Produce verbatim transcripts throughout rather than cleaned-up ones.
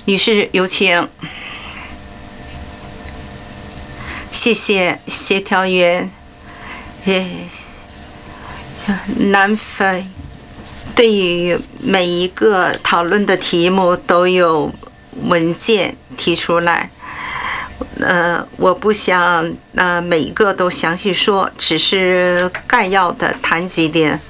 女士有请。谢谢协调员。呃，南非对于每一个讨论的题目都有文件提出来。呃，我不想呃每一个都详细说，只是概要的谈几点。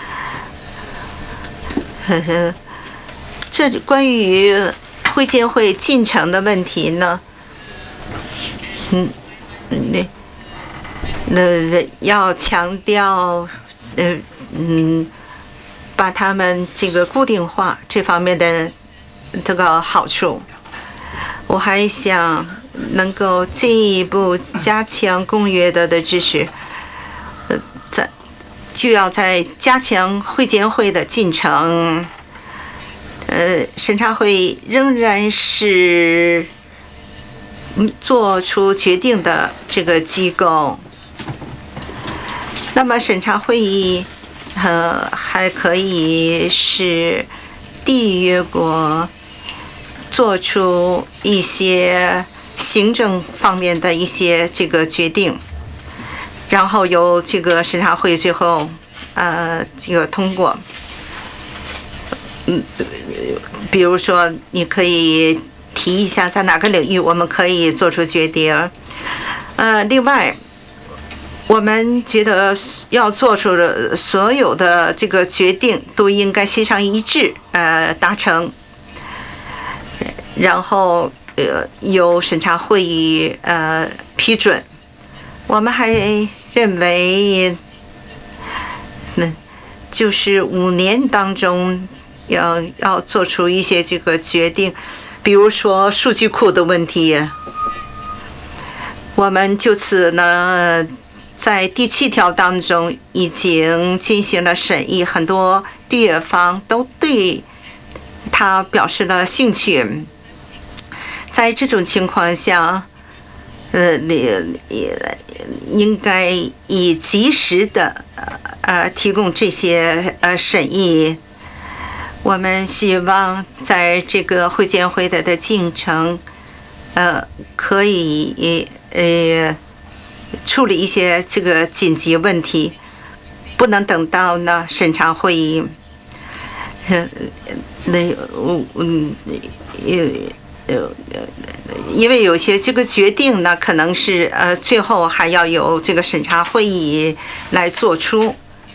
呵呵，这关于会见会进程的问题呢，嗯，那那要强调，呃嗯，把他们这个固定化这方面的这个好处。我还想能够进一步加强公约的的支持，呃，在就要在加强会见会的进程。呃，审查会仍然是做出决定的这个机构。那么审查会议，呃，还可以是缔约国做出一些行政方面的一些这个决定，然后由这个审查会最后呃这个通过。嗯，比如说你可以提一下在哪个领域我们可以做出决定。呃，另外我们觉得要做出的所有的这个决定都应该协商一致，呃，达成。然后呃由审查会议呃批准。我们还认为，嗯，就是五年当中要要做出一些这个决定，比如说数据库的问题。我们就此呢，在第七条当中已经进行了审议，很多缔约方都对他表示了兴趣。在这种情况下，呃，你也应该以及时的呃提供这些呃审议。我们希望在这个会见会的的进程，呃，可以呃处理一些这个紧急问题，不能等到呢审查会议。呃，那我嗯也。呃，因为有些这个决定呢，可能是呃最后还要由这个审查会议来做出。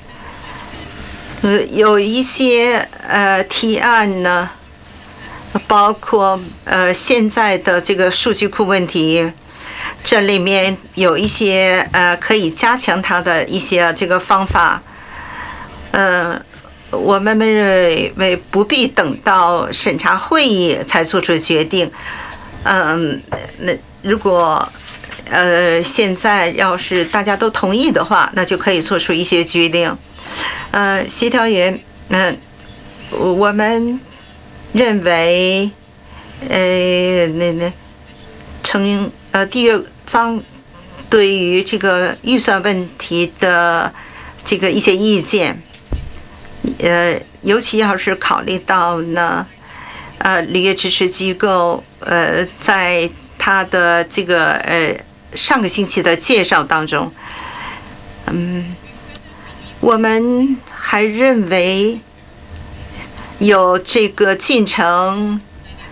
呃，有一些呃提案呢，包括呃现在的这个数据库问题，这里面有一些呃可以加强它的一些这个方法。呃。我们认为不必等到审查会议才做出决定。嗯，那如果呃现在要是大家都同意的话，那就可以做出一些决定。呃，协调员，嗯、呃，我们认为，呃，那那成呃缔约方对于这个预算问题的这个一些意见。呃，尤其要是考虑到呢，呃，履约支持机构，呃，在他的这个呃上个星期的介绍当中，嗯，我们还认为有这个进程，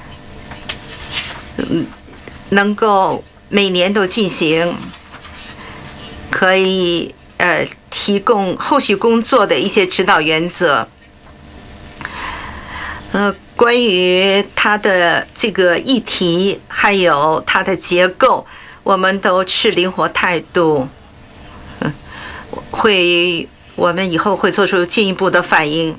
嗯，能够每年都进行，可以呃提供后续工作的一些指导原则。呃，关于它的这个议题还有它的结构，我们都持灵活态度。嗯，会我们以后会做出进一步的反应。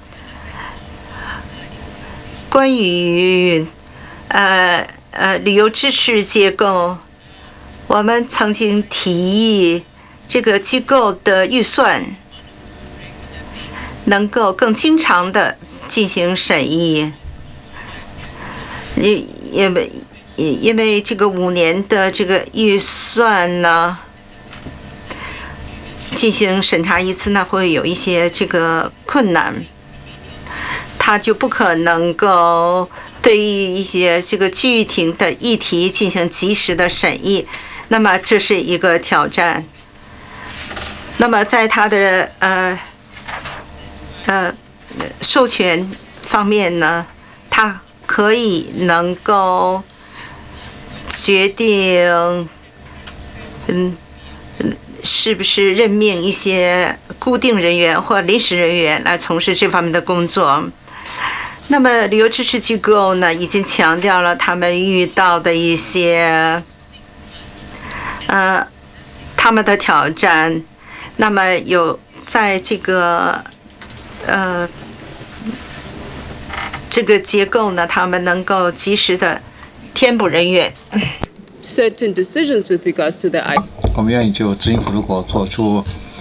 关于呃呃旅游支持结构，我们曾经提议这个机构的预算能够更经常的进行审议。因因为因为这个五年的这个预算呢，进行审查一次呢，会有一些这个困难，他就不可能够对于一些这个具体的议题进行及时的审议，那么这是一个挑战。那么在他的呃呃授权方面呢，他可以能够决定，嗯。是不是任命一些固定人员或临时人员来从事这方面的工作？那么旅游支持机构呢，已经强调了他们遇到的一些，呃，他们的挑战。那么有在这个，呃，这个结构呢，他们能够及时的填补人员。 certain decisions with regards to the。 我们愿意就执政府如果做出